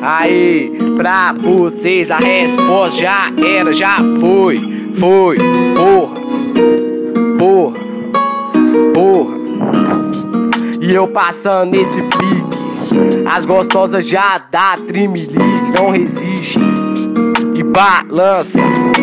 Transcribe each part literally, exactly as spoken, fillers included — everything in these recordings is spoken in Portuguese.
Aí, pra vocês a resposta já era, já foi. Foi, porra, porra, porra. E eu passando nesse pique, as gostosas já dá trimelique, não resiste e balança.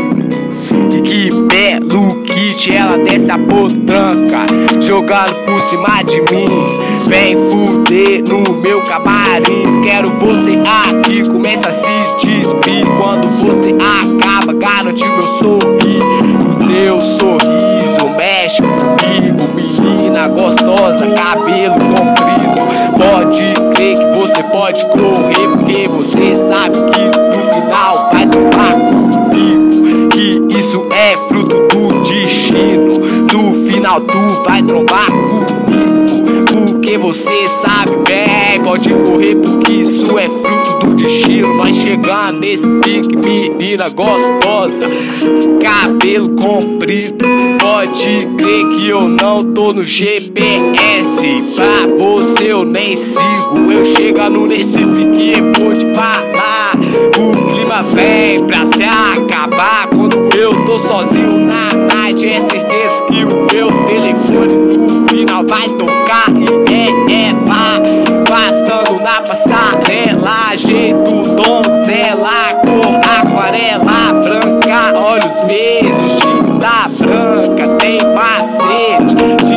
E que belo kit, ela desce a potranca, jogando por cima de mim. Vem fuder no meu camarim. Quero você aqui, começa a se despir. Quando você acaba, garante meu sorriso. O teu sorriso mexe comigo, menina gostosa, cabelo comprido. Pode crer que você pode correr, porque você sabe que no final vai tomar comigo. Que isso é fruto do destino. No final tu vai trombar comigo, porque você sabe bem, pode correr, porque isso é fruto do destino. Nós chegando nesse pique, menina gostosa, cabelo comprido. Pode crer que eu não tô no G P S, pra você eu nem sigo. Eu chegando nesse pique e vou te falar, o clima vem pra se acabar. Quando eu tô sozinho na night, é certeza que o meu telefone no final vai tocar. E é ela passando na passarela, jeito donzela, cor aquarela branca, olhos verdes, tinta branca, tem macete,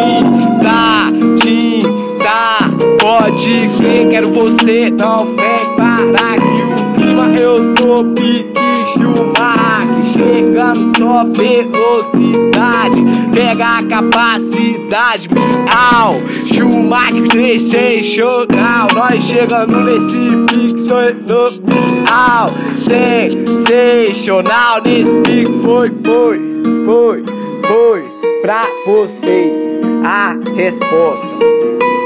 tinta, tinta. Pode crer, quero você, não vem parar que o clima eu tô pique Schumacher, chegando só velocidade, pega a capacidade miau, Schumacher sensacional. Nós chegando nesse pique fenomenal, sensacional. Nesse pique foi, foi, foi, foi pra vocês a resposta.